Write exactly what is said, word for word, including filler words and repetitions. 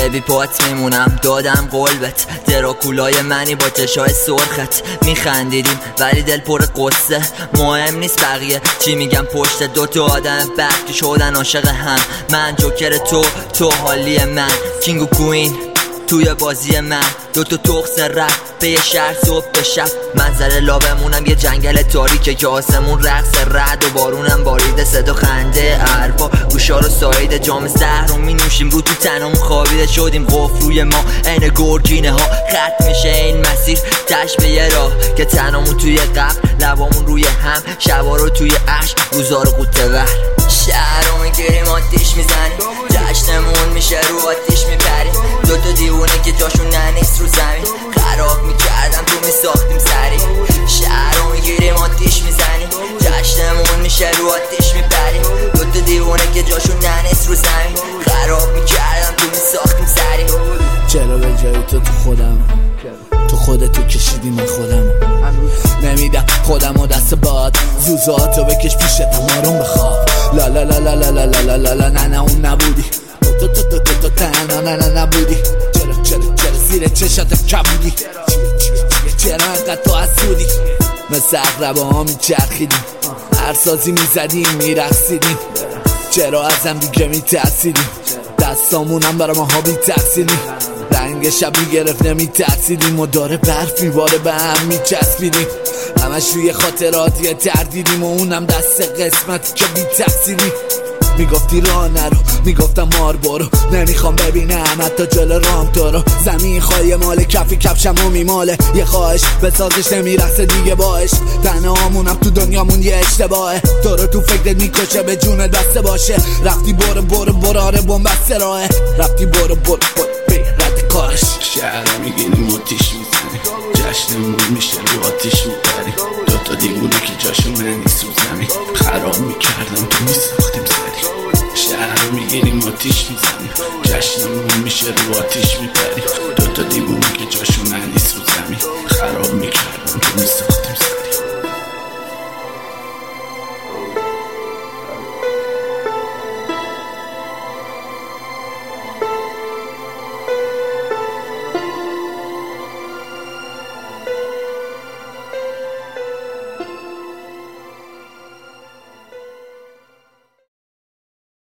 بی پات میمونم، دادم قلبت. دراکولای منی با چشای سرخت. میخندیدیم ولی دل پر قصه. مهم نیست بقیه چی میگم پشت دوتا آدم بعد که شدن عاشق هم. من جوکر تو، تو حالی من. کینگ و کوین توی بازی من. دوتا تخص رفت به یه شهر صبح به شب. منظر لابمونم یه جنگل تاریکه که آسمون رقص رد و بارونم باریده. صدا خنده حرفا گوشا رو سایده. جام زهر رو می نوشیم رو تو تنم خوابیده. شدیم قفل روی ما عین گرگینه ها. خط میشه این مسیر تش به یه راه که تنمون توی قبل، لبامون روی هم. شبا رو توی عشق، روزا رو قوطه ور. شهر رو میگیریم آتیش میزنیم. جشنمون میشه رو آتیش میپریم. دوتا دیوونه که جاشون ننیست رو زمین. خراب میکردم تو میساختیم سری. شهر رو میگیریم آتیش میزنیم. جشنمون میشه رو آتیش میپریم. دوتا دیوونه که جاشون ننیست رو زمین. خراب میکردم تو میساختیم سری. چرا به جای تو تو خودم، تو خودتو کشیدی من خودم نمیدم خودم و دست باد. زوزاتو بکش پیشتم آروم بخواب. لا لا لا لا لا لا لا لا لا نه نه اون نبودی. تو تو تو تو تو تنها نه نه نبودی. چرا چرا چرا زیر چشات کبودی. چرا انقدر تو حسودی. مثل اقربه ها میچرخیدیم. هر سازی میزدیم میرقصیدیم. چرا ازم دیگه میترسیدیم. دستامونم برا ماها بی تقصیری. رنگ شب میگرفت نمیترسیدیم. و داره برف میباره به هم میچسبیدیم. همش روی خاطرات یه تردیدیم. و اونم دست قسمتی که بی تقصیری. میگفتی راه نرو، میگفتم مار برو. نمیخوام ببینم حتی جل رام تو رو. زمین خواهی مال کفی کفشم و میماله. یه خواهش بسازش نمیرسه دیگه باش. تنهامونم تو دنیامون یه اشتباهه. تو رو تو فکرت میکشه به جون بسته باشه. رفتی برو برو برو آره بومبسته راهه. رفتی برو برو برو بی رد کارش. شهر میگیریم آتیش میزنیم. جشنمون میشه رو آتیش میپریم. دوتا دیوونه که جاشون ننیست رو زمین. خراب میکردم تو میساختیم سری. شهر رو میگیریم آتیش میزنیم. جشنمون میشه رو آتیش میپریم. دوتا دیوونه که جاشون ننیست رو زمین. خراب میکردم تو میساختیم.